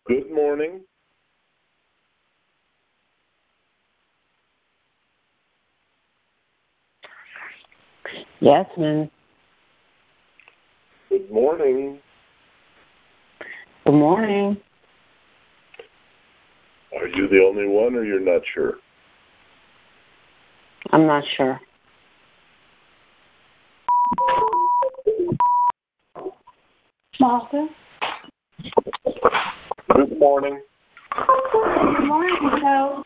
Good morning. Yasmin. Good morning. Good morning. Are you the only one, or you're not sure? I'm not sure. Martha? Good morning. Good morning, Joe.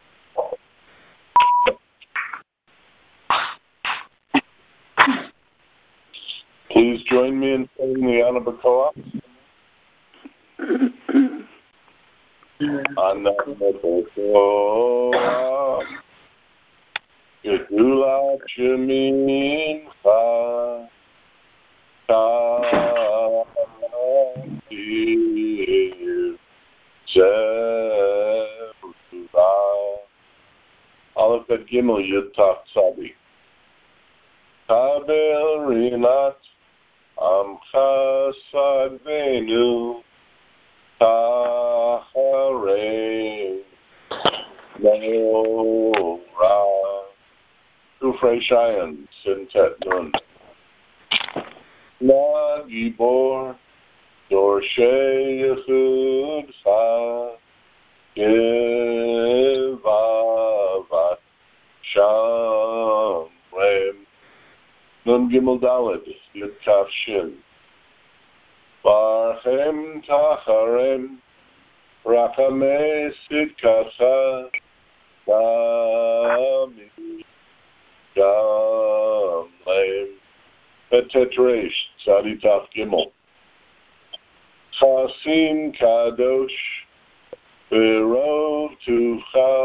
Please join me in saying the Anabakoa. Anabakoa. Gedula Shemincha. Ka'ir. Zebra. Aleph Bet Gimel Yud Taf Tzadik. Kabel Rinat Amcha Sagvenu Tacharei Meora Kufrei Shayan Sintet Nun Na Gibor Dorshei Yechudcha Givavat Shamrem Nun Gimel Daled Yud Kaf Shin Barchem Tacharem Rachamei Sidkatcha Dami Gamleim Petetresh Tzadi Taf Gimel Chasim Kadosh Berov Tucha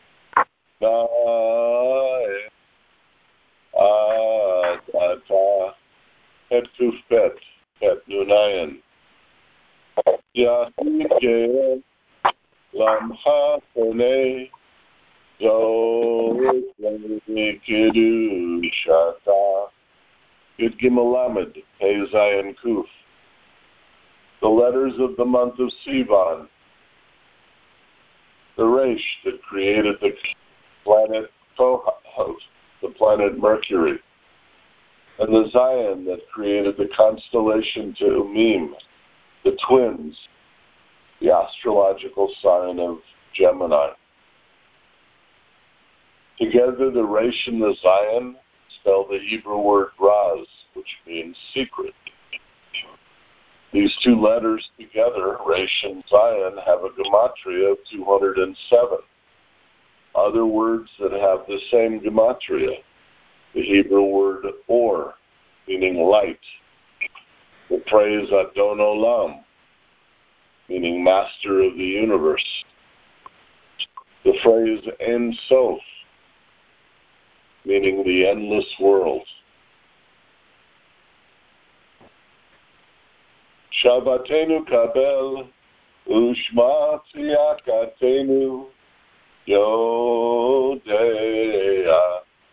Nae Adata Et Kuf Bet Bet Nunayan Yahid Geel Lamcha Konei Zoet Kedushata Yud Gimel Lamed Hey Zayin Kuf. The letters of the month of Sivan. The Resh that created the planet Kohath, the planet Mercury, and the Zion that created the constellation Teumim, the twins, the astrological sign of Gemini. Together, the Resh and the Zion spell the Hebrew word Raz, which means secret. These two letters together, Resh and Zion, have a gematria of 207. Other words that have the same gematria, the Hebrew word Or, meaning light, the phrase Adon Olam, meaning master of the universe, the phrase Ein Sof, meaning the endless world. Shabbatenu kabel, ushma tziyakatenu, yodea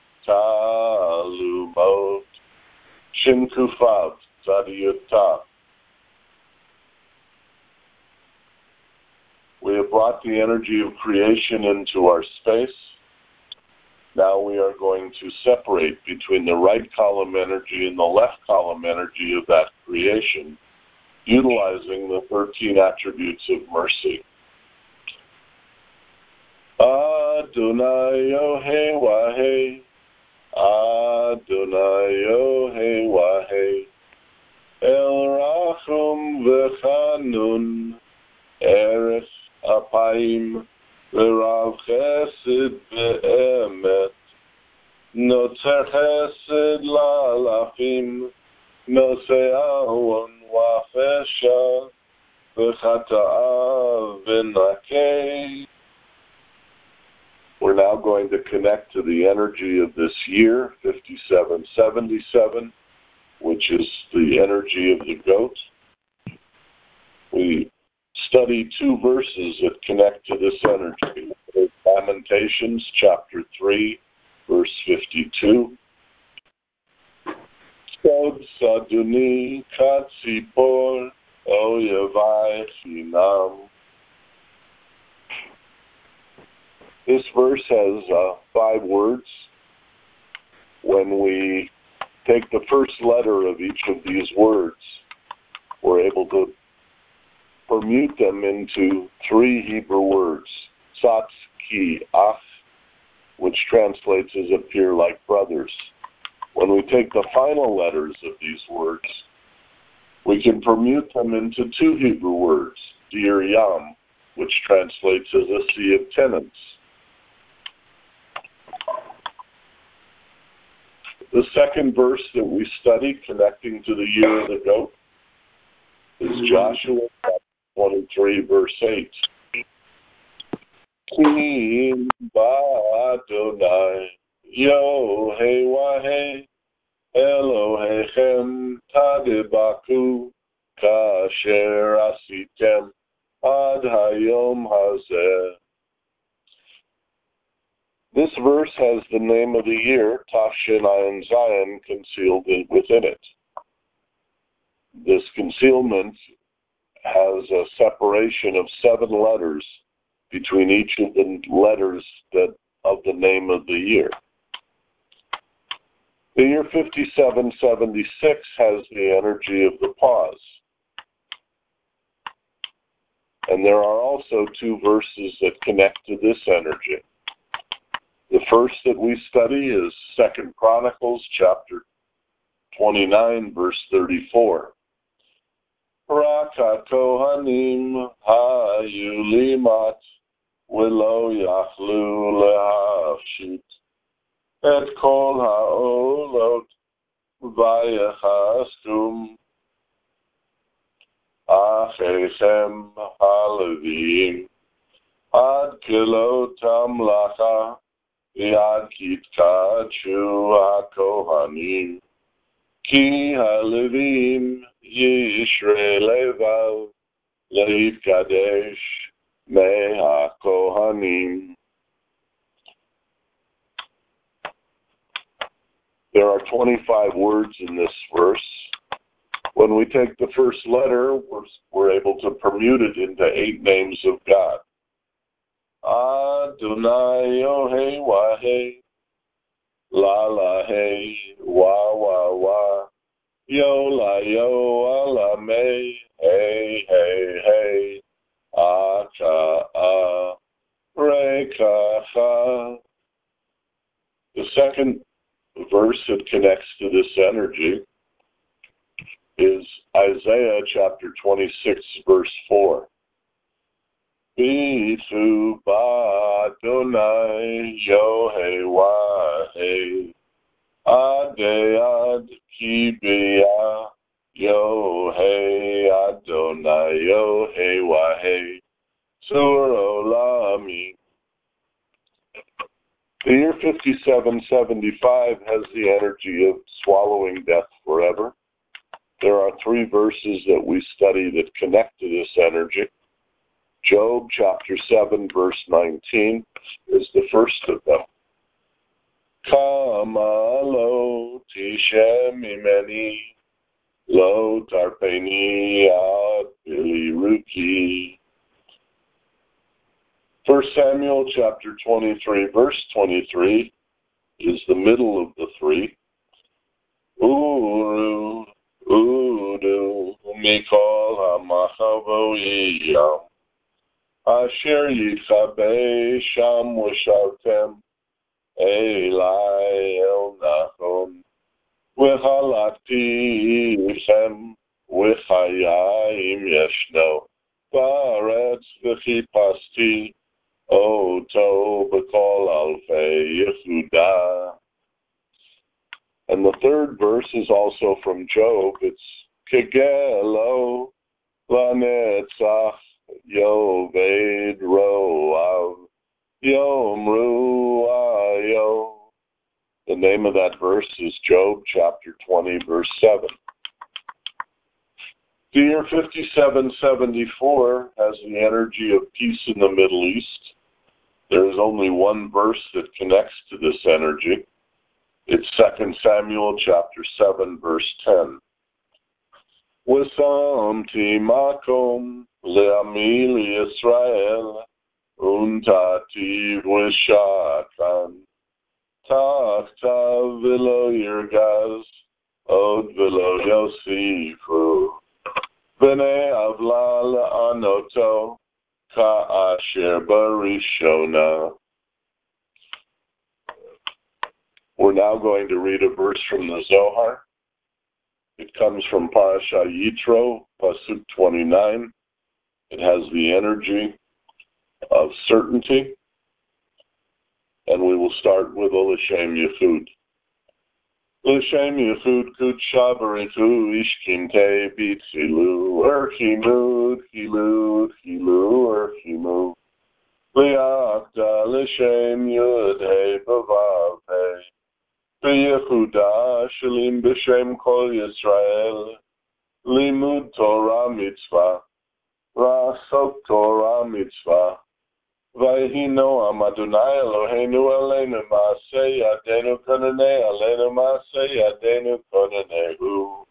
talumot, shinkufav, tzadiyutav. We have brought the energy of creation into our space. Now we are going to separate between the right column energy and the left column energy of that creation, utilizing the 13 attributes of mercy. Adonai Yohei Wahei, Adonai Yohei Wahei, El Rachum V'Chanun, Erech Apayim, V'Rav Chesed V'Emet, Notzer Chesed La'alafim, Nosei Ahon Wafesha, V'Chata'av V'Nakei. We're now going to connect to the energy of this year, 5777, which is the energy of the goat. We study two verses that connect to this energy. Lamentations, chapter 3, verse 52. Sod Saduni Katzipor Oyevai Chinam This verse has 5 words. When we take the first letter of each of these words, we're able to permute them into 3 Hebrew words. Tzatz, Ki, Ach, which translates as appear like brothers. When we take the final letters of these words, we can permute them into 2 Hebrew words, Dir Yam, which translates as a sea of tenants. The second verse that we study, connecting to the year of the goat, is Joshua 23, verse 8. Kim ba'Adonai Yohei wahei Elohechem tadebaku kasher asitem ad hayom hazeh. This verse has the name of the year, Tafshin Ayin Zion, concealed within it. This concealment has a separation of 7 letters between each of the letters of the name of the year. The year 5776 has the energy of the pause. And there are also 2 verses that connect to this energy. The first that we study is 2 Chronicles chapter 29, verse 34. Rak ha-kohanim ha-yulimat v'lo yachlu lehafshit et kol ha'olot v'yechastum achechem ha-levim ad kilot hamlacha Yad kitkachu ha-kohanim ki ha-levim yishrei levav leitkadesh me ha-kohanim. There are 25 words in this verse. When we take the first letter, we're able to permute it into 8 names of God. Adonai Yohei Wahei La La Hey Wa Wa Wa Yo La Yo Ala Mei Hey Hey Hey Aka A Reka Ha. The second verse that connects to this energy is Isaiah chapter 26, verse 4. Bithu ba'Adonai Yohei wahei Adei ad kibiyah Yohei Adonai Yohei wahei Sur olami. The year 5775 has the energy of swallowing death forever. There are 3 verses that we study that connect to this energy. Job chapter 7, verse 19 is the first of them. Kama lo tishem imeni lo tarpeni ad biliruki. 1 Samuel chapter 23, verse 23 is the middle of the 3. Uru, udu, mikol ha-machavoyiyam. Asher yitchabe sham v'shavtem Elai el nachon v'chalakti ichem v'chayayim yeshno ba'aretz v'chipasti oto b'kol alfei Yehuda. And the third verse is also from Job. It's Kegelo lanetzach Yoved Roav Yom Ruayo. The name of that verse is Job chapter 20, verse 7. The year 5774 has the energy of peace in the Middle East. There is only one verse that connects to this energy. It's 2 Samuel chapter 7, verse 10. V'samti makom le'ami Yisrael Untativ Wishatan, Tachta Vilo Yirgaz, Od Vilo Yosifu, Bene Avla Anoto, Ka Asher Barishona. We're now going to read a verse from the Zohar. It comes from Parasha Yitro, Pasuk 29. It has the energy of certainty. And we will start with L'Shem Yechud. L'Shem Yechud Kudsha Baritu Ishkinte Bitzilu Erchimud Chilud Chilu Erchimud Liakda L'Shem Yud He Bavav He B'Yehuda Shalim B'Shem Kol Yisrael Limud Torah Mitzvah Rasok Torah Mitzvah Vayhino Adonai Eloheinu Aleinu Maaseh Yadenu Konanei Aleinu Maaseh Yadenu Konanehu.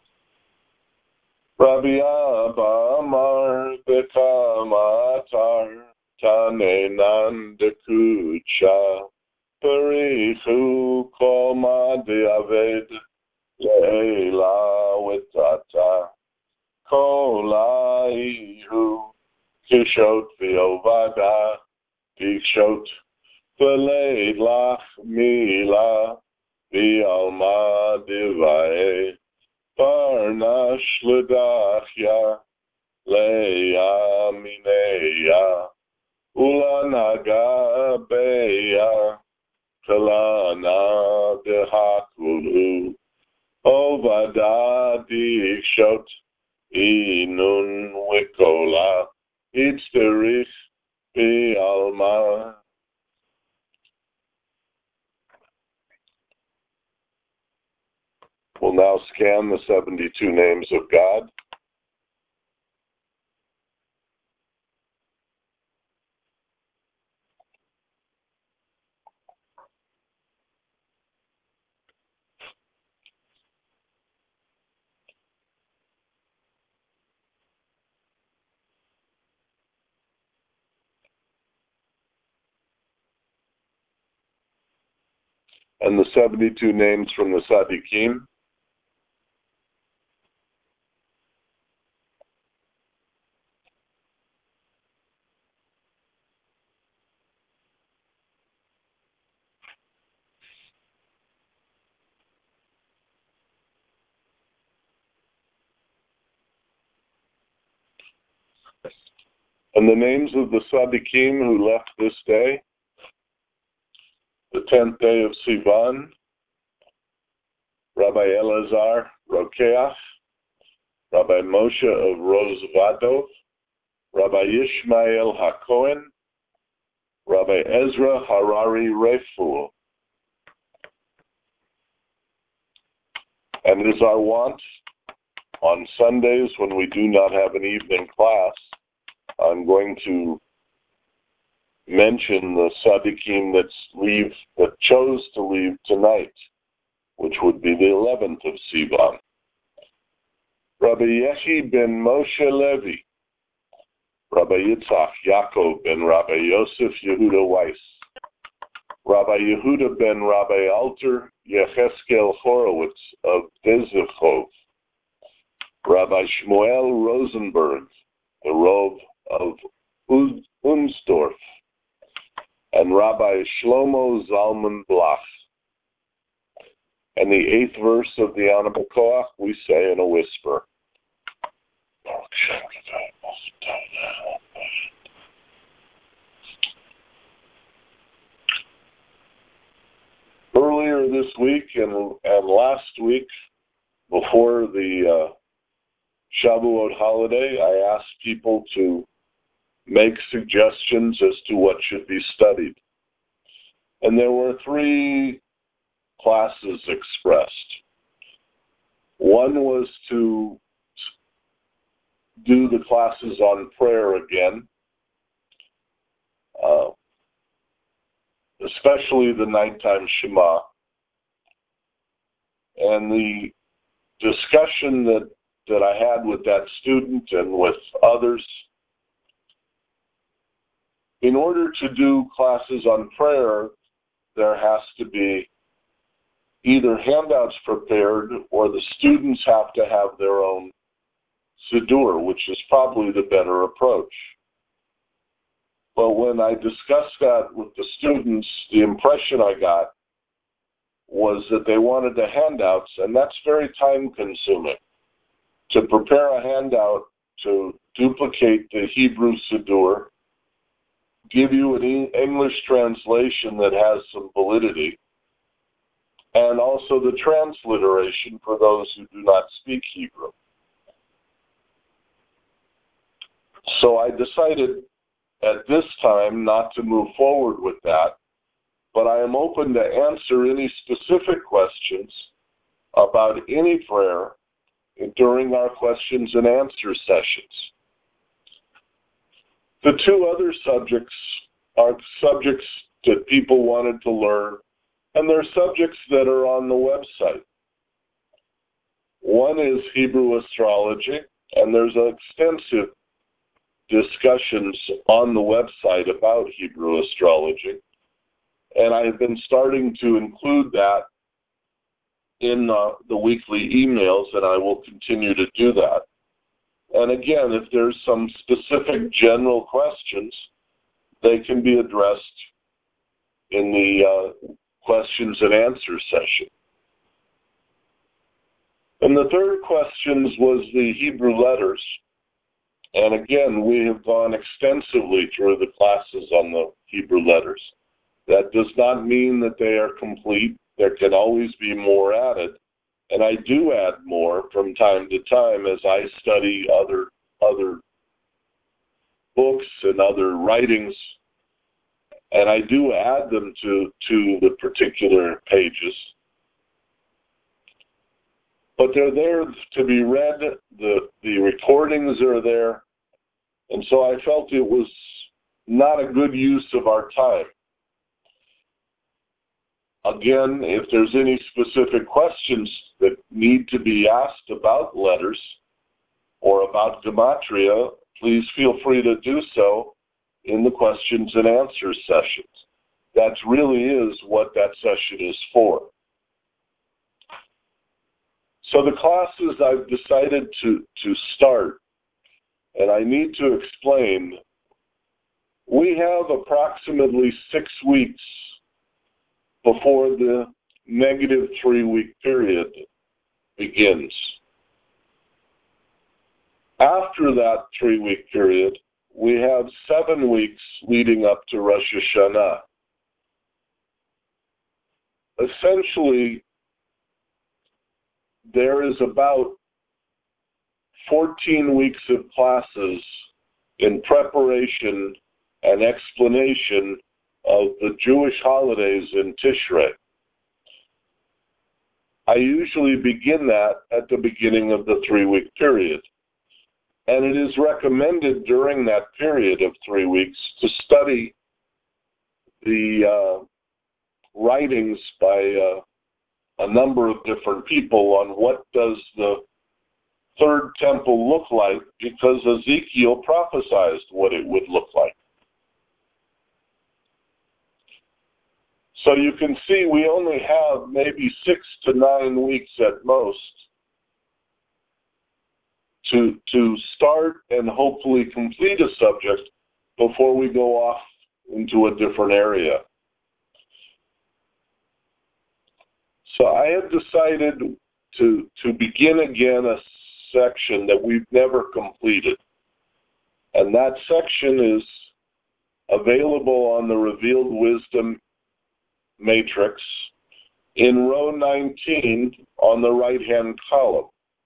Rabbi Abba Amar Bekama Atar Tanenan Dekucha Perichu Kol Diaved Leila Witata Kolaihu Kishot Viovada, Kishot Veleid Lach Mila, Vialma Divae, Parnash Ledachya, Leia Mineya, Ulanaga Beya, Kalana Dehakulu, Ovada Dikshot, Inun Wikola, It's the Rich Be Alma. We'll now scan the 72 names of God. And the 72 names from the Tzaddikim. And the names of the Tzaddikim who left this day, the 10th day of Sivan, Rabbi Elazar Rokeach, Rabbi Moshe of Rozvadov, Rabbi Yishmael HaKohen, Rabbi Ezra Harari Refuel. And it is our wont on Sundays when we do not have an evening class, I'm going to mention the Tzaddikim that chose to leave tonight, which would be the 11th of Sivan. Rabbi Yehi ben Moshe Levi, Rabbi Yitzhak Yaakov ben Rabbi Yosef Yehuda Weiss, Rabbi Yehuda ben Rabbi Alter Yecheskel Horowitz of Dezevchov, Rabbi Shmuel Rosenberg, the Rov of Unsdorf, and Rabbi Shlomo Zalman Blach. And the 8th verse of the Anaba Koach we say in a whisper. Earlier this week and last week, before the Shavuot holiday, I asked people to make suggestions as to what should be studied. And there were 3 classes expressed. One was to do the classes on prayer again, especially the nighttime Shema. And the discussion that I had with that student and with others in order to do classes on prayer, there has to be either handouts prepared or the students have to have their own siddur, which is probably the better approach. But when I discussed that with the students, the impression I got was that they wanted the handouts, and that's very time-consuming. To prepare a handout to duplicate the Hebrew siddur, give you an English translation that has some validity, and also the transliteration for those who do not speak Hebrew. So I decided at this time not to move forward with that, but I am open to answer any specific questions about any prayer during our questions and answer sessions. The two other subjects are subjects that people wanted to learn, and they're subjects that are on the website. One is Hebrew astrology, and there's extensive discussions on the website about Hebrew astrology, and I have been starting to include that in the weekly emails, and I will continue to do that. And again, if there's some specific general questions, they can be addressed in the questions and answer session. And the third questions was the Hebrew letters. And again, we have gone extensively through the classes on the Hebrew letters. That does not mean that they are complete. There can always be more added. And I do add more from time to time as I study other books and other writings, and I do add them to the particular pages. But they're there to be read. The recordings are there, and so I felt it was not a good use of our time. Again, if there's any specific questions that need to be asked about letters or about gematria, please feel free to do so in the questions and answers sessions. That really is what that session is for. So the classes I've decided to start, and I need to explain, we have approximately 6 weeks before the negative 3-week period begins. After that 3-week period, we have 7 weeks leading up to Rosh Hashanah. Essentially, there is about 14 weeks of classes in preparation and explanation of the Jewish holidays in Tishrei. I usually begin that at the beginning of the 3-week period. And it is recommended during that period of 3 weeks to study the writings by a number of different people on what does the third temple look like, because Ezekiel prophesied what it would look like. So you can see we only have maybe 6 to 9 weeks at most to start and hopefully complete a subject before we go off into a different area. So I have decided to begin again a section that we've never completed. And that section is available on the Revealed Wisdom matrix in row 19 on the right-hand column.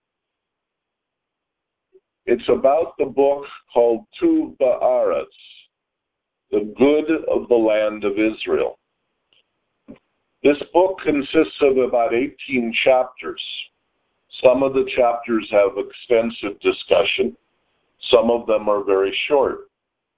It's about the book called Tuv Ba'aretz, the good of the land of Israel. This book consists of about 18 chapters. Some of the chapters have extensive discussion. Some of them are very short.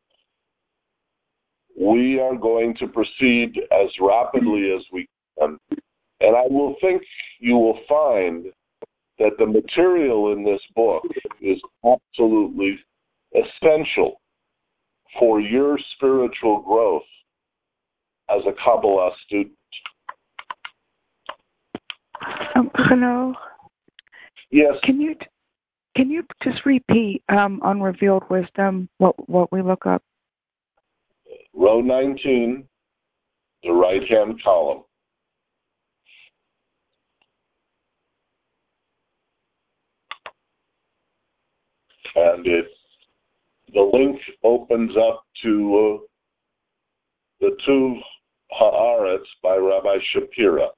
We are going to proceed as rapidly as we can, and I will think you will find that the material in this book is absolutely essential for your spiritual growth as a Kabbalah student? Hello. Yes. Can you just repeat on revealed wisdom what we look up? Row 19, the right-hand column. And the link opens up to the Tuv Haaretz by Rabbi Shapira.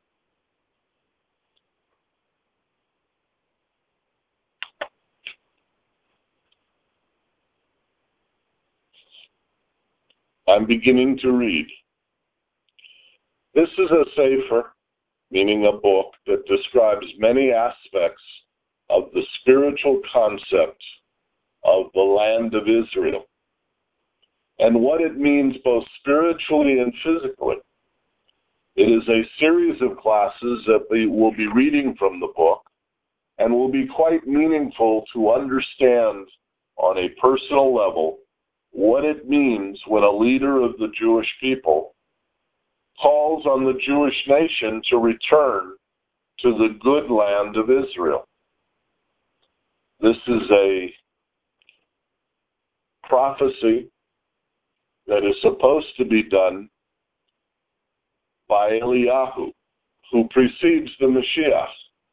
I'm beginning to read. This is a sefer, meaning a book, that describes many aspects of the spiritual concept of the land of Israel and what it means both spiritually and physically. It is a series of classes that we will be reading from the book and will be quite meaningful to understand on a personal level what it means when a leader of the Jewish people calls on the Jewish nation to return to the good land of Israel. This is a prophecy that is supposed to be done by Eliyahu, who precedes the Mashiach.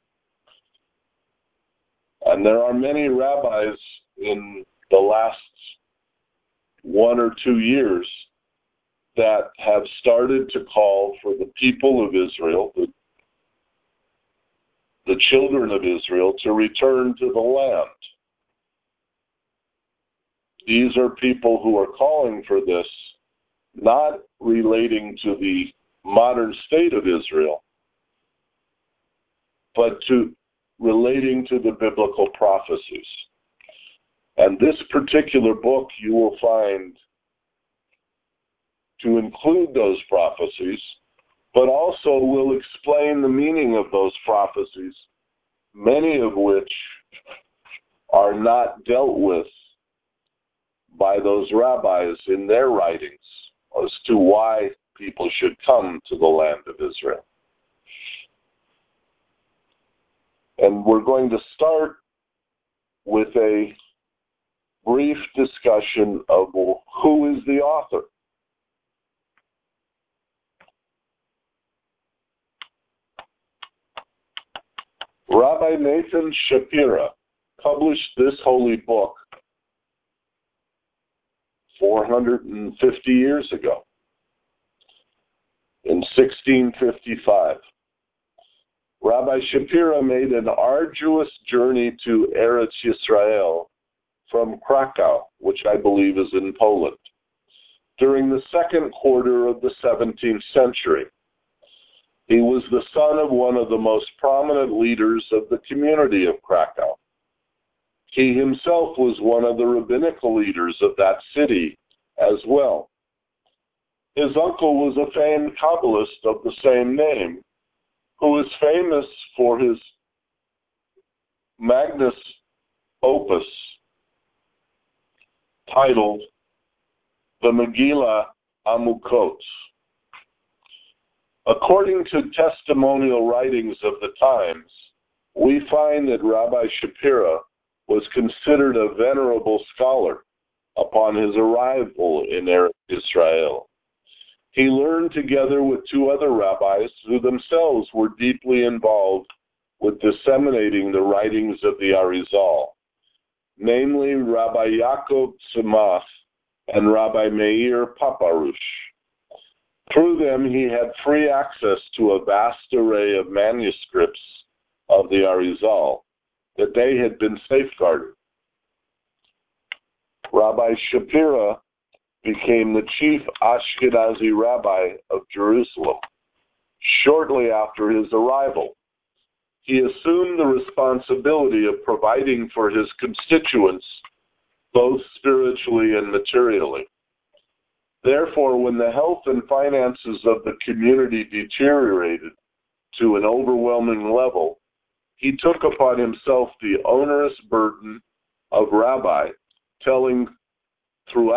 And there are many rabbis in the last 1 or 2 years that have started to call for the people of Israel, the children of Israel, to return to the land. These are people who are calling for this, not relating to the modern state of Israel, but relating to the biblical prophecies. And this particular book you will find to include those prophecies, but also will explain the meaning of those prophecies, many of which are not dealt with by those rabbis in their writings as to why people should come to the land of Israel. And we're going to start with a brief discussion of who is the author. Rabbi Nathan Shapira published this holy book 450 years ago, in 1655. Rabbi Shapira made an arduous journey to Eretz Yisrael from Krakow, which I believe is in Poland, during the second quarter of the 17th century. He was the son of one of the most prominent leaders of the community of Krakow. He himself was one of the rabbinical leaders of that city as well. His uncle was a famed Kabbalist of the same name, who is famous for his magnus opus titled the Megillah Amukot. According to testimonial writings of the times, we find that Rabbi Shapira was considered a venerable scholar upon his arrival in Eretz Israel. He learned together with 2 other rabbis who themselves were deeply involved with disseminating the writings of the Arizal, namely Rabbi Yaakov Tzemach and Rabbi Meir Paparush. Through them, he had free access to a vast array of manuscripts of the Arizal that they had been safeguarded. Rabbi Shapira became the chief Ashkenazi rabbi of Jerusalem shortly after his arrival. He assumed the responsibility of providing for his constituents both spiritually and materially. Therefore, when the health and finances of the community deteriorated to an overwhelming level, he took upon himself the onerous burden of rabbi, telling throughout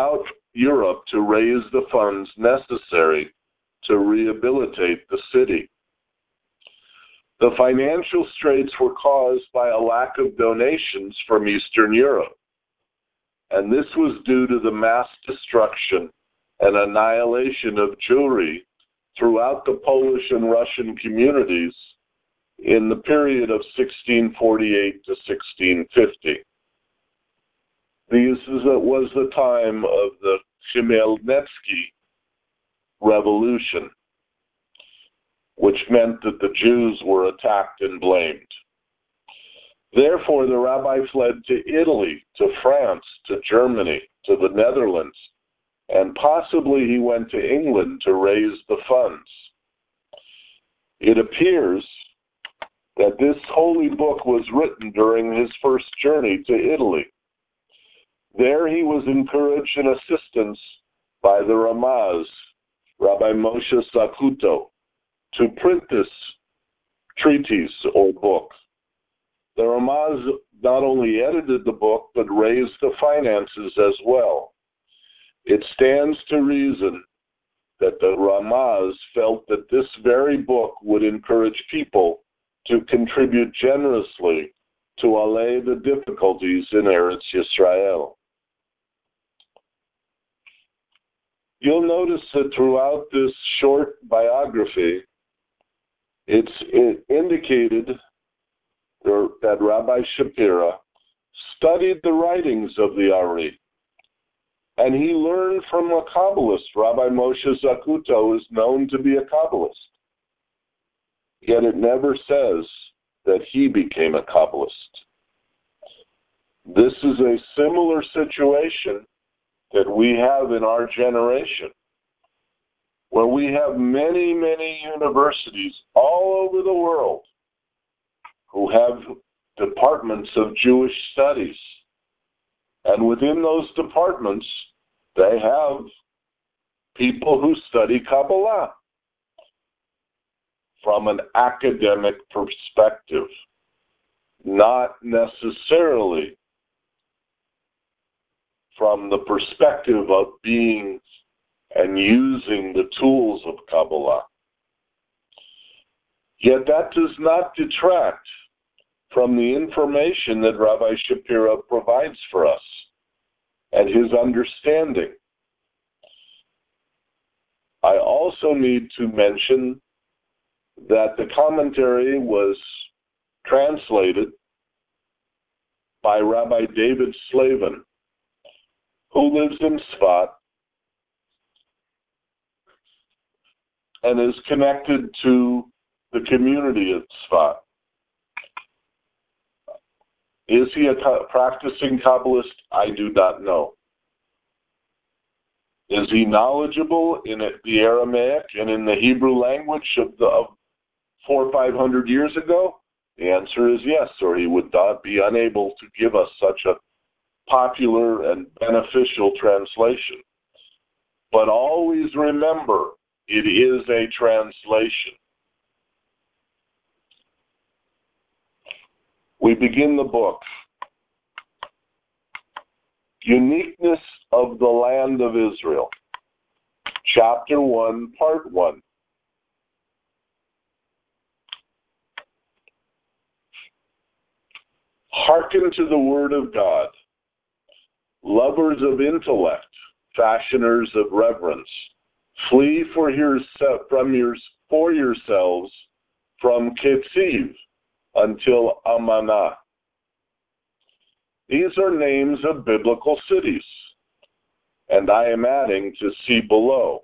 Europe to raise the funds necessary to rehabilitate the city. The financial straits were caused by a lack of donations from Eastern Europe, and this was due to the mass destruction and annihilation of Jewry throughout the Polish and Russian communities in the period of 1648 to 1650. This was the time of the Khmelnytsky Revolution, which meant that the Jews were attacked and blamed. Therefore, the rabbi fled to Italy, to France, to Germany, to the Netherlands, and possibly he went to England to raise the funds. It appears that this holy book was written during his first journey to Italy. There he was encouraged and assistance by the Ramaz, Rabbi Moshe Zacuto, to print this treatise or book. The Ramaz not only edited the book, but raised the finances as well. It stands to reason that the Ramaz felt that this very book would encourage people to contribute generously to allay the difficulties in Eretz Yisrael. You'll notice that throughout this short biography, it indicated that Rabbi Shapira studied the writings of the Ari, and he learned from a Kabbalist. Rabbi Moshe Zacuto is known to be a Kabbalist, yet it never says that he became a Kabbalist. This is a similar situation that we have in our generation, where we have many, many universities all over the world who have departments of Jewish studies. And within those departments, they have people who study Kabbalah from an academic perspective, not necessarily from the perspective of being and using the tools of Kabbalah. Yet that does not detract from the information that Rabbi Shapira provides for us and his understanding. I also need to mention that the commentary was translated by Rabbi David Slavin, who lives in Sfat and is connected to the community of Sfat. Is he a practicing Kabbalist? I do not know. Is he knowledgeable in the Aramaic and in the Hebrew language of 400 or 500 years ago? The answer is yes, or he would not be unable to give us such a popular and beneficial translation. But always remember, it is a translation. We begin the book. Uniqueness of the Land of Israel. Chapter 1, Part 1. Hearken to the word of God. Lovers of intellect, fashioners of reverence, flee for yourselves from Ketziv until Amanah. These are names of biblical cities, and I am adding to see below.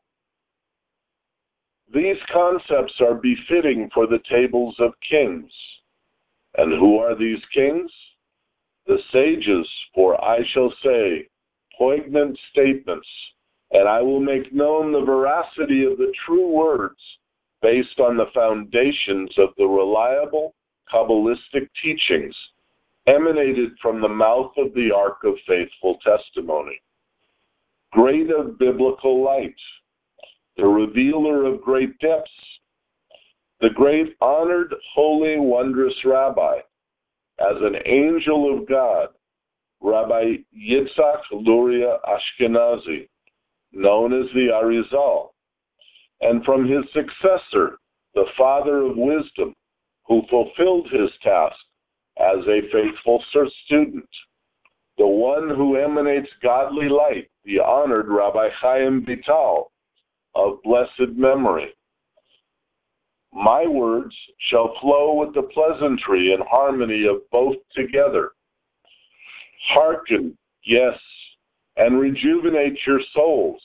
These concepts are befitting for the tables of kings. And who are these kings? The sages, for I shall say poignant statements, and I will make known the veracity of the true words based on the foundations of the reliable Kabbalistic teachings emanated from the mouth of the Ark of Faithful Testimony. Great of biblical light, the revealer of great depths, the great honored, holy, wondrous Rabbi, as an angel of God, Rabbi Yitzhak Luria Ashkenazi, known as the Arizal, and from his successor, the Father of Wisdom, who fulfilled his task as a faithful student, the one who emanates godly light, the honored Rabbi Chaim Vital, of blessed memory. My words shall flow with the pleasantry and harmony of both together. Hearken, yes, and rejuvenate your souls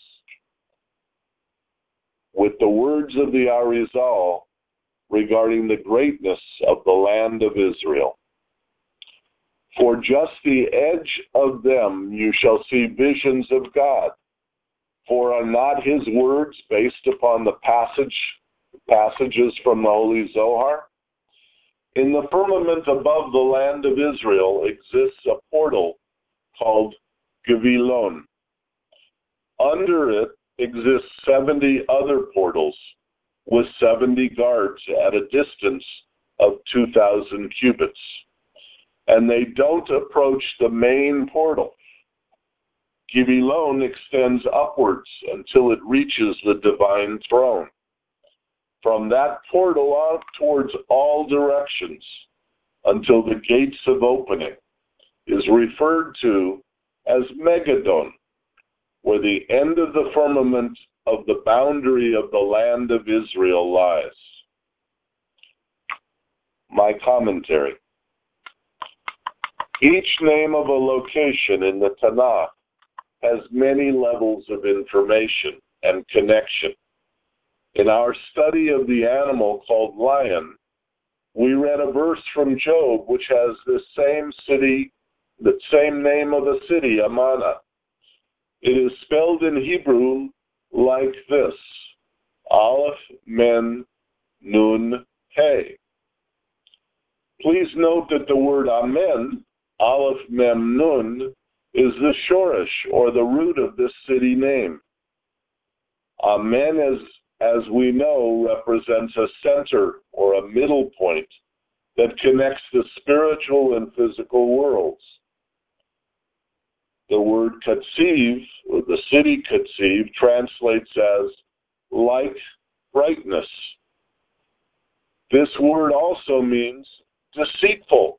with the words of the Arizal regarding the greatness of the land of Israel. For just the edge of them you shall see visions of God. For are not his words based upon the passages from the Holy Zohar? In the firmament above the land of Israel exists a portal called Givilon. Under it exist 70 other portals with 70 guards at a distance of 2,000 cubits. And they don't approach the main portal. Givilon extends upwards until it reaches the divine throne. From that portal out towards all directions until the gates of opening is referred to as Megadon, where the end of the firmament of the boundary of the land of Israel lies. My commentary. Each name of a location in the Tanakh has many levels of information and connection. In our study of the animal called lion, we read a verse from Job which has the same name of a city, Amana. It is spelled in Hebrew like this: Aleph, Men, Nun, He. Please note that the word Amen, Aleph, Mem, Nun, is the shorish, or the root of this city name. Amen, as we know, represents a center or a middle point that connects the spiritual and physical worlds. The word Katziv, or the city Katziv, translates as like brightness. This word also means deceitful.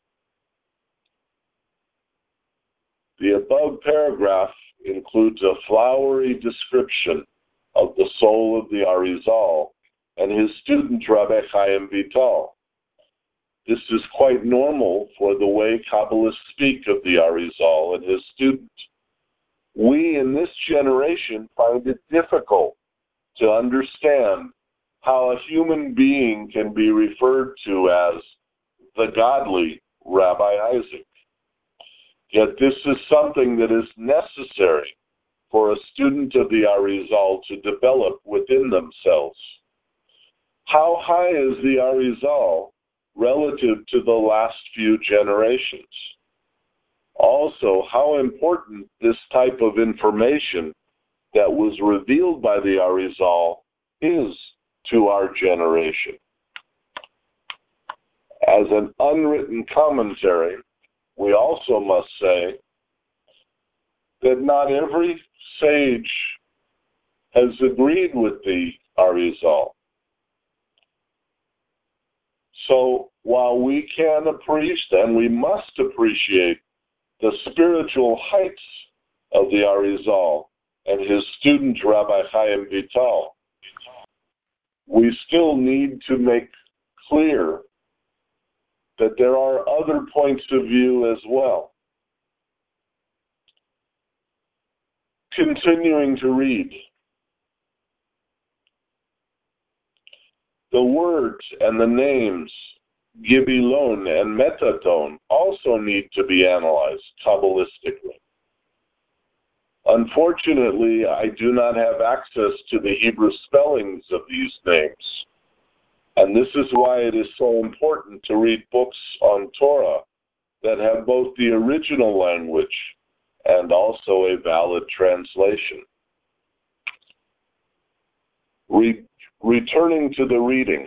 The above paragraph includes a flowery description of the soul of the Arizal and his student Rabbi Chaim Vital. This is quite normal for the way Kabbalists speak of the Arizal and his student. We in this generation find it difficult to understand how a human being can be referred to as the godly Rabbi Isaac. Yet this is something that is necessary for a student of the Arizal to develop within themselves. How high is the Arizal relative to the last few generations? Also, how important this type of information that was revealed by the Arizal is to our generation. As an unwritten commentary, we also must say that not every sage has agreed with the Arizal. So while we can appreciate and we must appreciate the spiritual heights of the Arizal and his student Rabbi Chaim Vital, we still need to make clear that there are other points of view as well. Continuing to read. The words and the names, Givilon and Metaton, also need to be analyzed Kabbalistically. Unfortunately, I do not have access to the Hebrew spellings of these names. And this is why it is so important to read books on Torah that have both the original language and also a valid translation. Returning to the reading.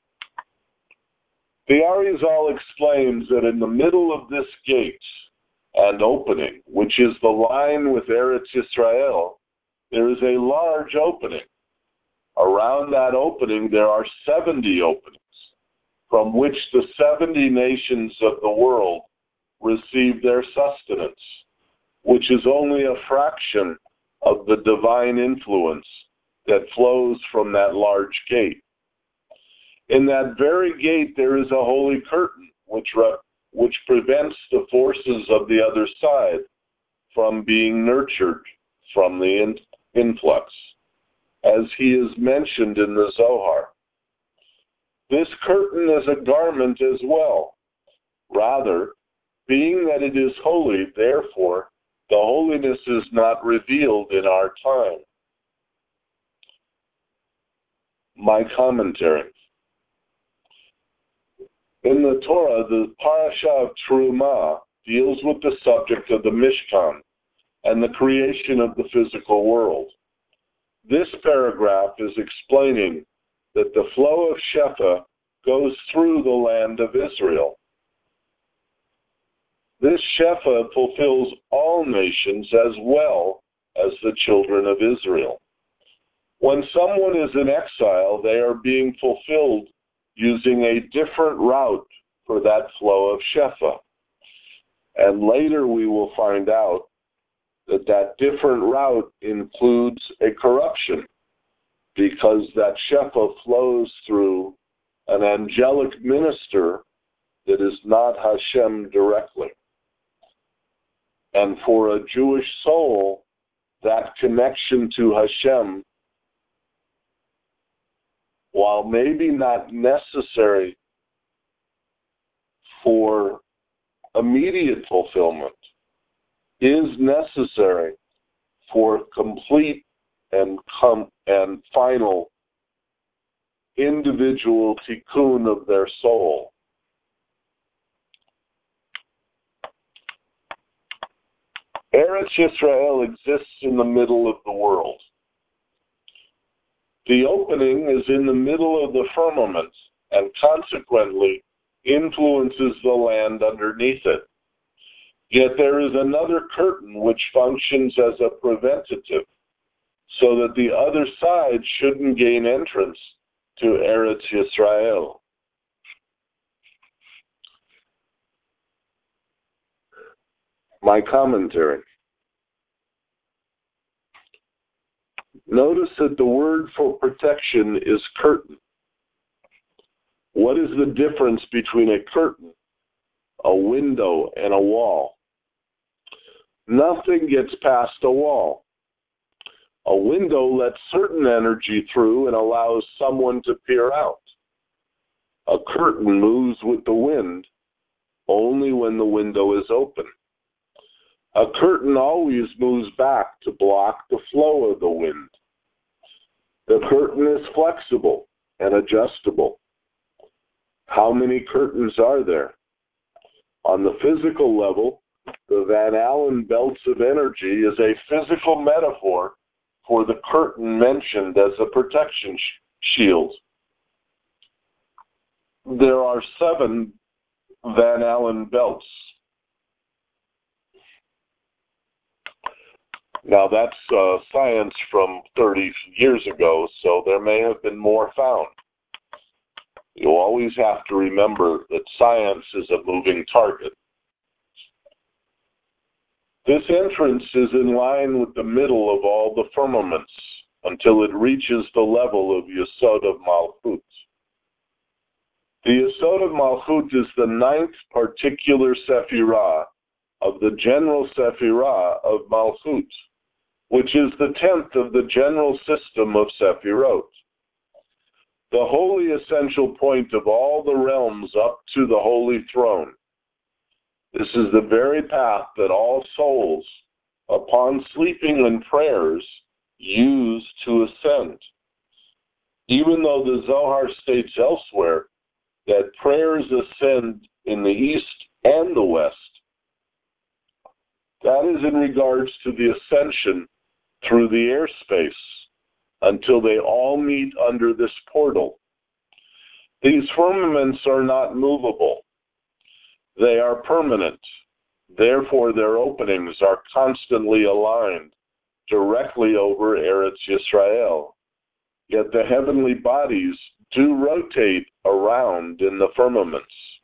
The Arizal explains that in the middle of this gate, and opening, which is the line with Eretz Israel. There is a large opening. Around that opening, there are 70 openings, from which the 70 nations of the world receive their sustenance, which is only a fraction of the divine influence that flows from that large gate. In that very gate, there is a holy curtain, which prevents the forces of the other side from being nurtured from the influx, as he is mentioned in the Zohar. This curtain is a garment as well. Rather, being that it is holy, therefore, the holiness is not revealed in our time. My commentary. In the Torah, the parasha of Terumah deals with the subject of the Mishkan and the creation of the physical world. This paragraph is explaining that the flow of Shefa goes through the land of Israel. This Shefa fulfills all nations as well as the children of Israel. When someone is in exile, they are being fulfilled using a different route for that flow of Shefa. And later we will find out that that different route includes a corruption, because that Shefa flows through an angelic minister that is not Hashem directly. And for a Jewish soul, that connection to Hashem, while maybe not necessary for immediate fulfillment, is necessary for complete and final individual tikkun of their soul. Eretz Yisrael exists in the middle of the world. The opening is in the middle of the firmament and consequently influences the land underneath it. Yet there is another curtain which functions as a preventative, so that the other side shouldn't gain entrance to Eretz Yisrael. My commentary. Notice that the word for protection is curtain. What is the difference between a curtain, a window, and a wall? Nothing gets past a wall. A window lets certain energy through and allows someone to peer out. A curtain moves with the wind only when the window is open. A curtain always moves back to block the flow of the wind. The curtain is flexible and adjustable. How many curtains are there? On the physical level, the Van Allen belts of energy is a physical metaphor for the curtain mentioned as a protection shield. There are 7 Van Allen belts. Now that's science from 30 years ago, so there may have been more found. You'll always have to remember that science is a moving target. This entrance is in line with the middle of all the firmaments until it reaches the level of Yesod of Malchut. The Yesod of Malchut is the 9th particular Sephirah of the general Sephirah of Malchut, which is the 10th of the general system of Sephirot. The holy essential point of all the realms up to the holy throne. This is the very path that all souls, upon sleeping in prayers, use to ascend. Even though the Zohar states elsewhere that prayers ascend in the east and the west, that is in regards to the ascension through the airspace until they all meet under this portal. These firmaments are not movable. They are permanent. Therefore, their openings are constantly aligned directly over Eretz Yisrael. Yet the heavenly bodies do rotate around in the firmaments.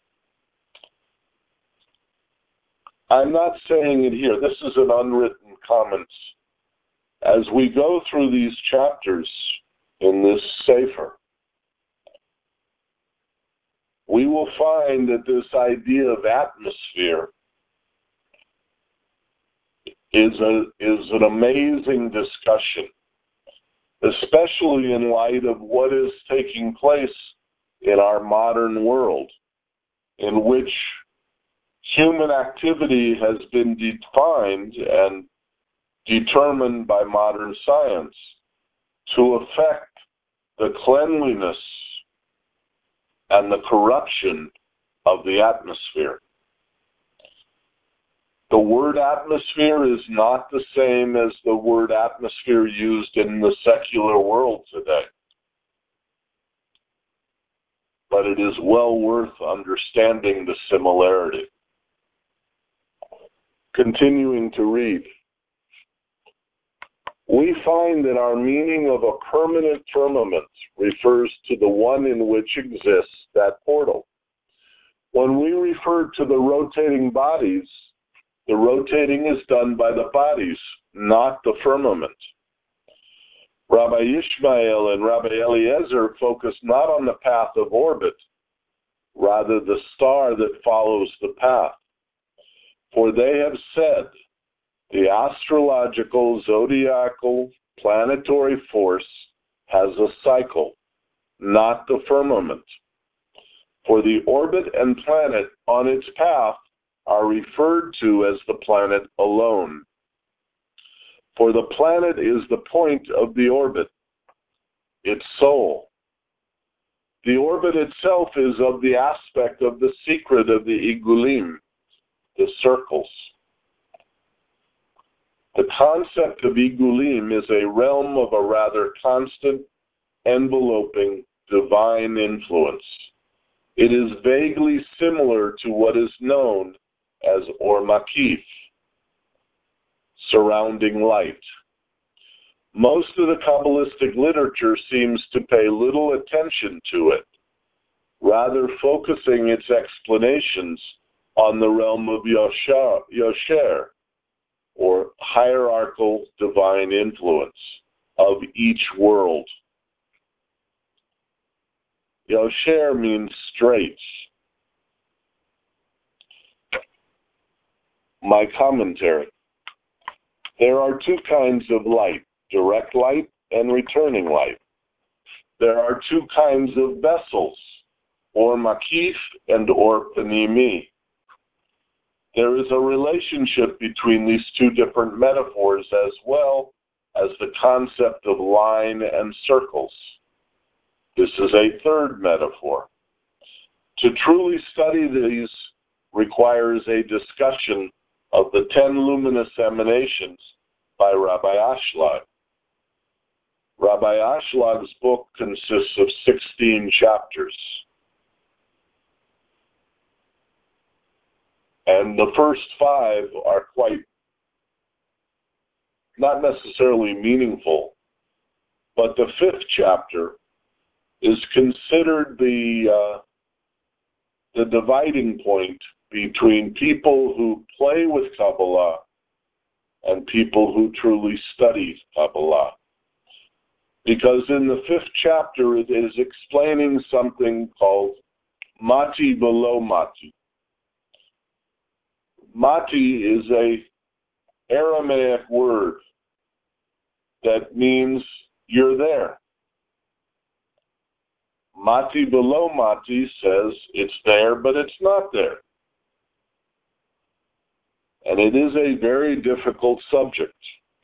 I'm not saying it here. This is an unwritten comment. As we go through these chapters in this Sefer, we will find that this idea of atmosphere is an amazing discussion, especially in light of what is taking place in our modern world, in which human activity has been defined and determined by modern science to affect the cleanliness and the corruption of the atmosphere. The word atmosphere is not the same as the word atmosphere used in the secular world today. But it is well worth understanding the similarity. Continuing to read, we find that our meaning of a permanent firmament refers to the one in which exists that portal. When we refer to the rotating bodies, the rotating is done by the bodies, not the firmament. Rabbi Ishmael and Rabbi Eliezer focus not on the path of orbit, rather the star that follows the path. For they have said, the astrological, zodiacal, planetary force has a cycle, not the firmament. For the orbit and planet on its path are referred to as the planet alone. For the planet is the point of the orbit, its soul. The orbit itself is of the aspect of the secret of the igulim, the circles. The concept of igulim is a realm of a rather constant, enveloping, divine influence. It is vaguely similar to what is known as Or Makif, surrounding light. Most of the Kabbalistic literature seems to pay little attention to it, rather focusing its explanations on the realm of Yosher, or hierarchical divine influence of each world. Yosher means straight. My commentary. There are two kinds of light, direct light and returning light. There are two kinds of vessels, Or Makif and Or Panimi. There is a relationship between these two different metaphors as well as the concept of line and circles. This is a third metaphor. To truly study these requires a discussion of the 10 luminous emanations by Rabbi Ashlag. Rabbi Ashlag's book consists of 16 chapters. And the first 5 are quite, not necessarily meaningful, but the 5th chapter is considered the dividing point between people who play with Kabbalah and people who truly study Kabbalah. Because in the 5th chapter it is explaining something called Mati below Mati. Mati is a Aramaic word that means you're there. Mati below Mati says it's there, but it's not there. And it is a very difficult subject.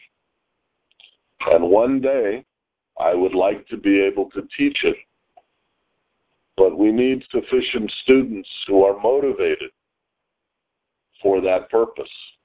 And one day, I would like to be able to teach it. But we need sufficient students who are motivated for that purpose.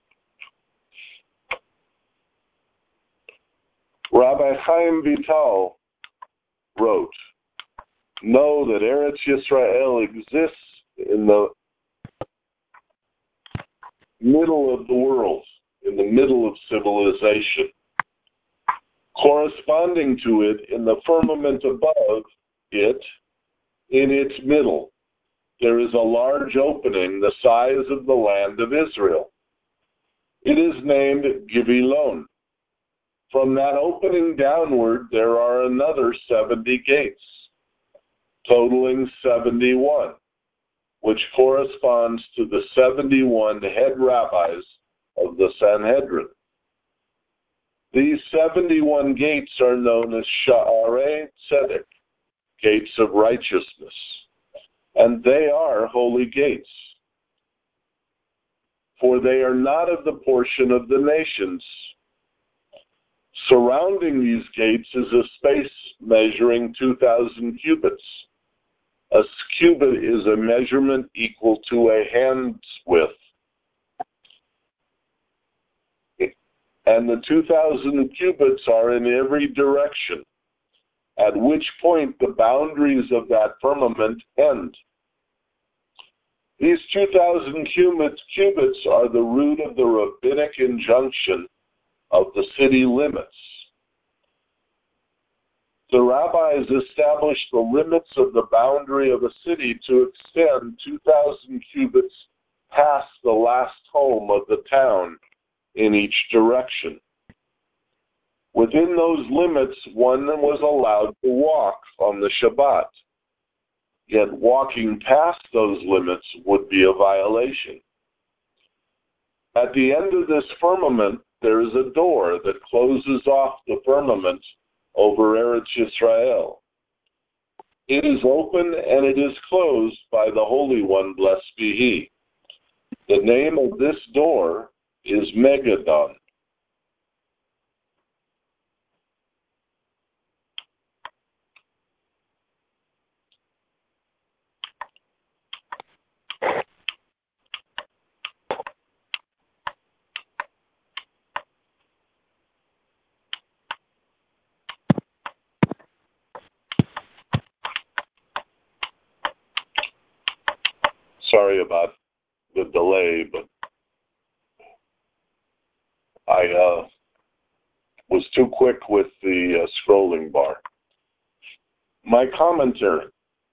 Rabbi Chaim Vital wrote, know that Eretz Yisrael exists in the middle of the world, in the middle of civilization. Corresponding to it, in the firmament above it, in its middle, there is a large opening the size of the land of Israel. It is named Givilon. From that opening downward, there are another 70 gates, totaling 71, which corresponds to the 71 head rabbis of the Sanhedrin. These 71 gates are known as Sha'arei Tzedek, gates of righteousness, and they are holy gates, for they are not of the portion of the nations. Surrounding these gates is a space measuring 2,000 cubits. A cubit is a measurement equal to a hand's width. And the 2,000 cubits are in every direction, at which point the boundaries of that firmament end. These 2,000 cubits are the root of the rabbinic injunction of the city limits. The rabbis established the limits of the boundary of a city to extend 2,000 cubits past the last home of the town in each direction. Within those limits, one was allowed to walk on the Shabbat. Yet walking past those limits would be a violation. At the end of this firmament, there is a door that closes off the firmament over Eretz Yisrael. It is open and it is closed by the Holy One, blessed be He. The name of this door is Megadon. Sorry about the delay, but I was too quick with the scrolling bar. My commentary.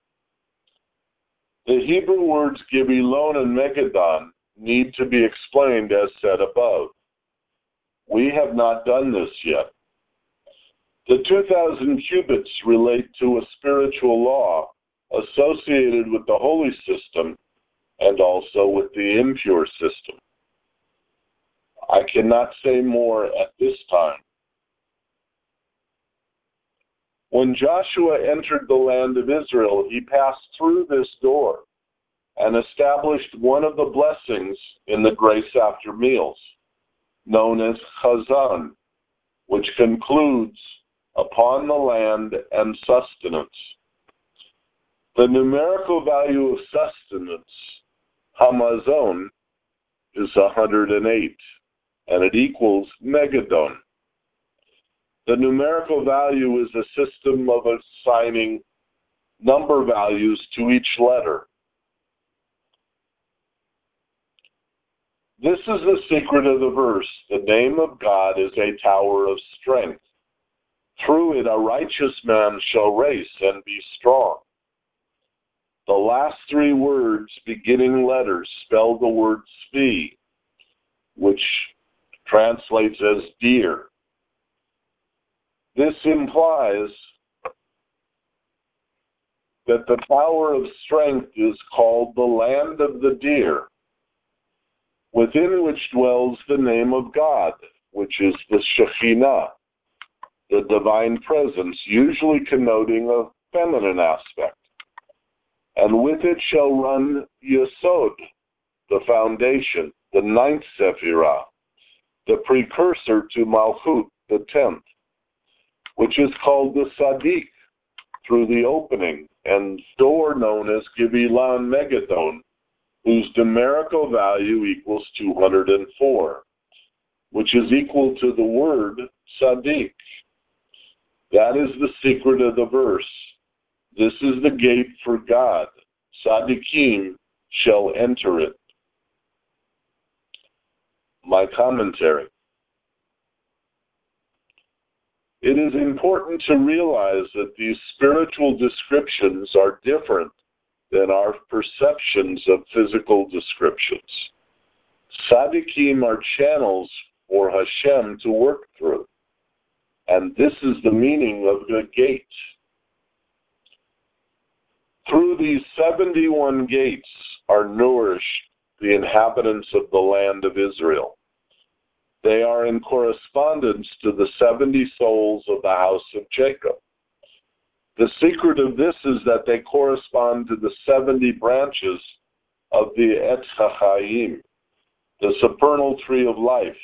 The Hebrew words Givilon and Megadon need to be explained as said above. We have not done this yet. The 2,000 cubits relate to a spiritual law associated with the holy system and also with the impure system. I cannot say more at this time. When Joshua entered the land of Israel, he passed through this door and established one of the blessings in the grace after meals, known as Chazan, which concludes upon the land and sustenance. The numerical value of sustenance, Hamazon, is 108, and it equals Megadon. The numerical value is a system of assigning number values to each letter. This is the secret of the verse. The name of God is a tower of strength. Through it a righteous man shall race and be strong. The last three words, beginning letters, spell the word Svi, which translates as deer. This implies that the tower of strength is called the land of the deer, within which dwells the name of God, which is the Shekhinah, the divine presence, usually connoting a feminine aspect. And with it shall run Yesod, the foundation, the ninth Sephirah, the precursor to Malchut, the 10th, which is called the Sadiq, through the opening, and door known as Givilon Megadon, whose numerical value equals 204, which is equal to the word Sadiq. That is the secret of the verse. This is the gate for God. Sadiqim shall enter it. My commentary. It is important to realize that these spiritual descriptions are different than our perceptions of physical descriptions. Tzaddikim are channels for Hashem to work through, and this is the meaning of the gate. Through these 71 gates are nourished the inhabitants of the land of Israel. They are in correspondence to the 70 souls of the house of Jacob. The secret of this is that they correspond to the 70 branches of the Etz HaChaim, the supernal tree of life.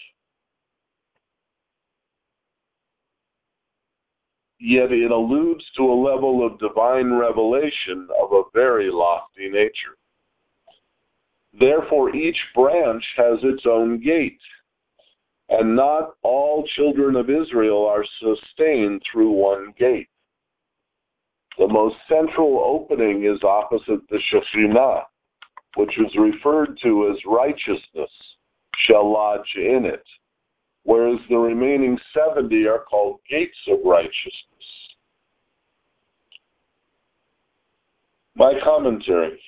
Yet it alludes to a level of divine revelation of a very lofty nature. Therefore, each branch has its own gate, and not all children of Israel are sustained through one gate. The most central opening is opposite the Shekhinah, which is referred to as righteousness, shall lodge in it, whereas the remaining 70 are called gates of righteousness. My commentary.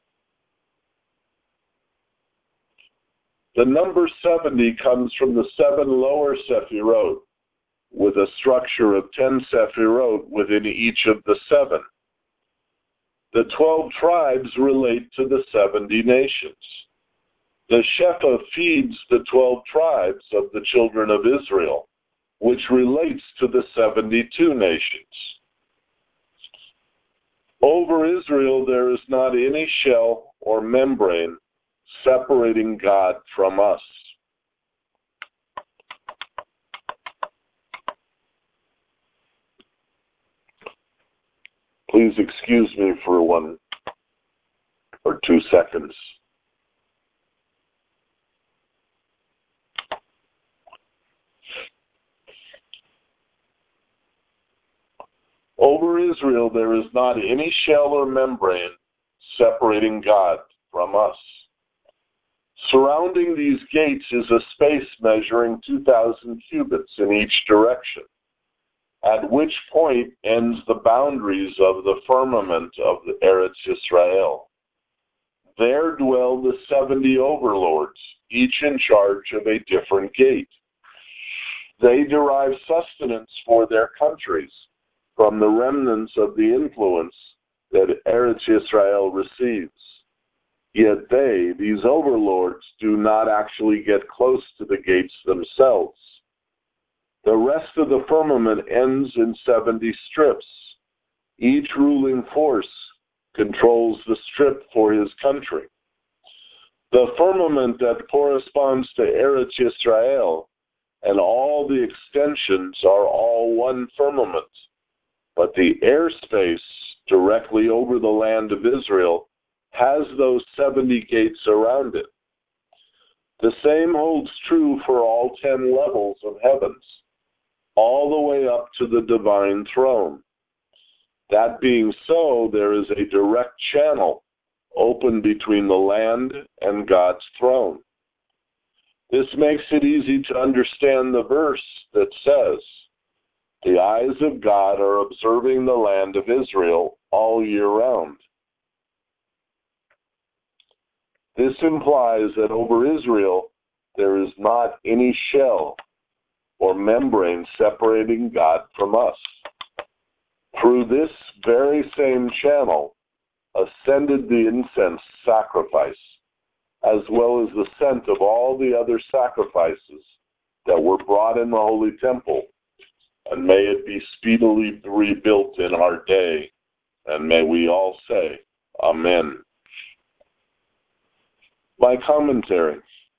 The number 70 comes from the 7 lower Sephirot, with a structure of 10 Sephirot within each of the 7. The 12 tribes relate to the 70 nations. The Shefa feeds the 12 tribes of the children of Israel, which relates to the 72 nations. Over Israel there is not any shell or membrane separating God from us. Please excuse me for 1 or 2 seconds. Over Israel there is not any shell or membrane separating God from us. Surrounding these gates is a space measuring 2,000 cubits in each direction, at which point ends the boundaries of the firmament of the Eretz Yisrael. There dwell the 70 overlords, each in charge of a different gate. They derive sustenance for their countries from the remnants of the influence that Eretz Yisrael receives. Yet they, these overlords, do not actually get close to the gates themselves. The rest of the firmament ends in 70 strips. Each ruling force controls the strip for his country. The firmament that corresponds to Eretz Yisrael and all the extensions are all one firmament, but the airspace directly over the land of Israel has those 70 gates around it. The same holds true for all 10 levels of heavens, all the way up to the divine throne. That being so, there is a direct channel open between the land and God's throne. This makes it easy to understand the verse that says, "The eyes of God are observing the land of Israel all year round." This implies that over Israel there is not any shell or membrane separating God from us. Through this very same channel ascended the incense sacrifice, as well as the scent of all the other sacrifices that were brought in the holy temple, and may it be speedily rebuilt in our day, and may we all say, Amen. My commentary.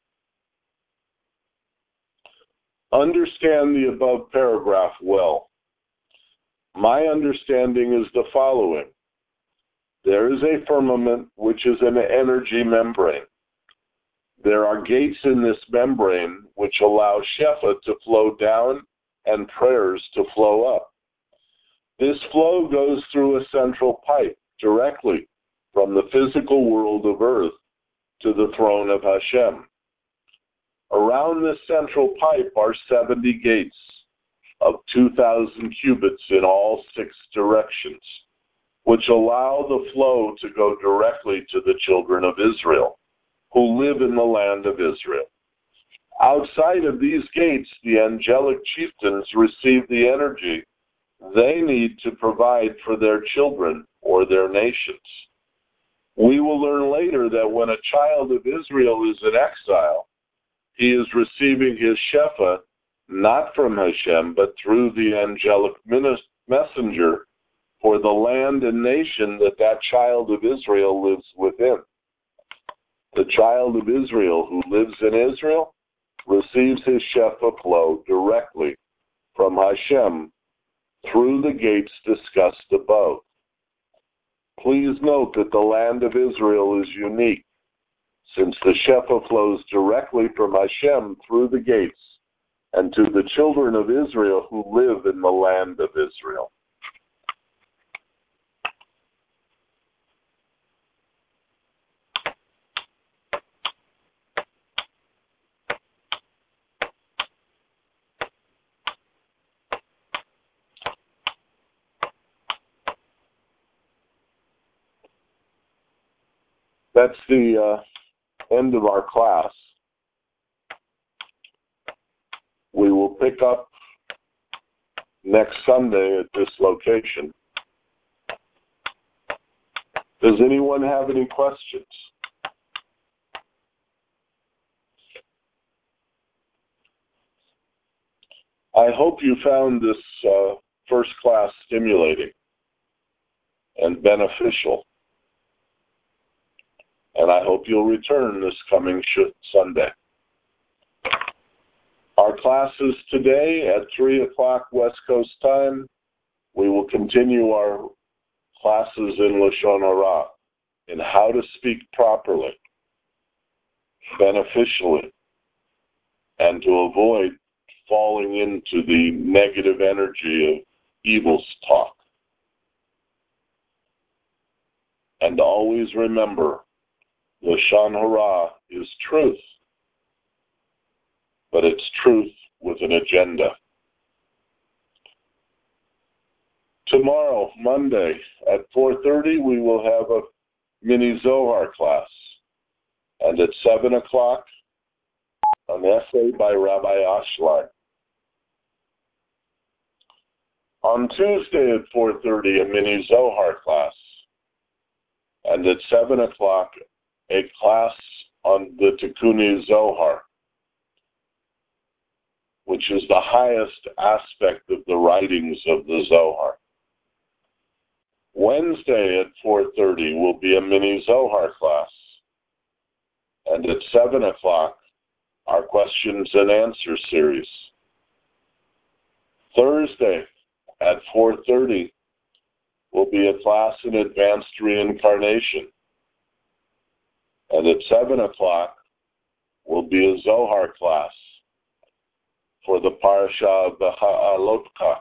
Understand the above paragraph well. My understanding is the following. There is a firmament which is an energy membrane. There are gates in this membrane which allow Shefa to flow down and prayers to flow up. This flow goes through a central pipe directly from the physical world of earth to the throne of Hashem. Around this central pipe are 70 gates of 2,000 cubits in all 6 directions, which allow the flow to go directly to the children of Israel, who live in the land of Israel. Outside of these gates, the angelic chieftains receive the energy they need to provide for their children or their nations. We will learn later that when a child of Israel is in exile, he is receiving his Shefa not from Hashem, but through the angelic messenger for the land and nation that child of Israel lives within. The child of Israel who lives in Israel receives his Shefa flow directly from Hashem through the gates discussed above. Please note that the land of Israel is unique, since the Shefa flows directly from Hashem through the gates and to the children of Israel who live in the land of Israel. That's the end of our class. We will pick up next Sunday at this location. Does anyone have any questions? I hope you found this first class stimulating and beneficial. And I hope you'll return this coming Sunday. Our classes today at 3 o'clock West Coast time, we will continue our classes in Lashon Hara, in how to speak properly, beneficially, and to avoid falling into the negative energy of evil talk. And always remember, Lashon Hara is truth, but it's truth with an agenda. Tomorrow, Monday, at 4:30, we will have a mini Zohar class. And at 7 o'clock, an essay by Rabbi Ashline. On Tuesday at 4:30, a mini Zohar class. And at 7 o'clock, a class on the Tikkuni Zohar, which is the highest aspect of the writings of the Zohar. Wednesday at 4:30 will be a mini Zohar class. And at 7 o'clock, our questions and answer series. Thursday at 4:30 will be a class in advanced reincarnation. And at 7 o'clock will be a Zohar class for the Parasha of the Ha'alotka.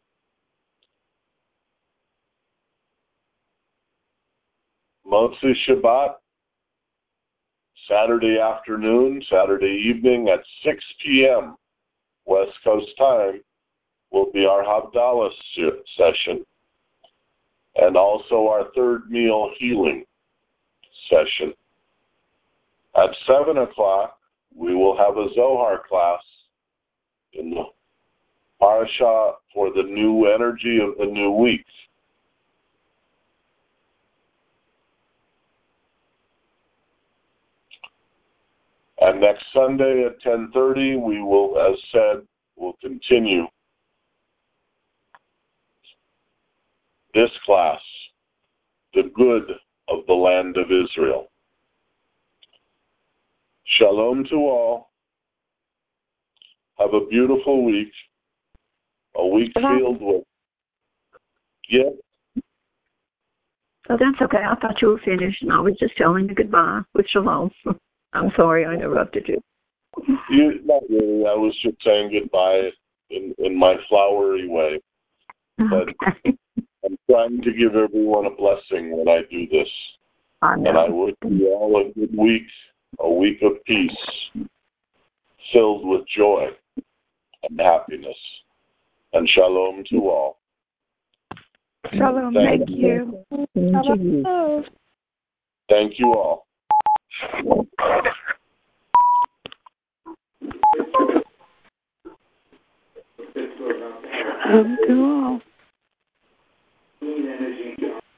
Motzi Shabbat, Saturday afternoon, Saturday evening at 6 p.m. West Coast time will be our Havdalah session and also our third meal healing session. At 7 o'clock, we will have a Zohar class in the Parasha for the new energy of the new week. And next Sunday at 10:30, we will, as said, will continue this class, the good of the land of Israel. Shalom to all. Have a beautiful week. A week filled with... Yeah? Oh, that's okay. I thought you were finished, and I was just telling you goodbye with shalom. I'm sorry I interrupted you. Not really. I was just saying goodbye in my flowery way. But Okay. I'm trying to give everyone a blessing when I do this. I know. And I wish you all a good week, a week of peace, filled with joy and happiness. And shalom to all. Shalom, thank you. Thank you all. Shalom to all.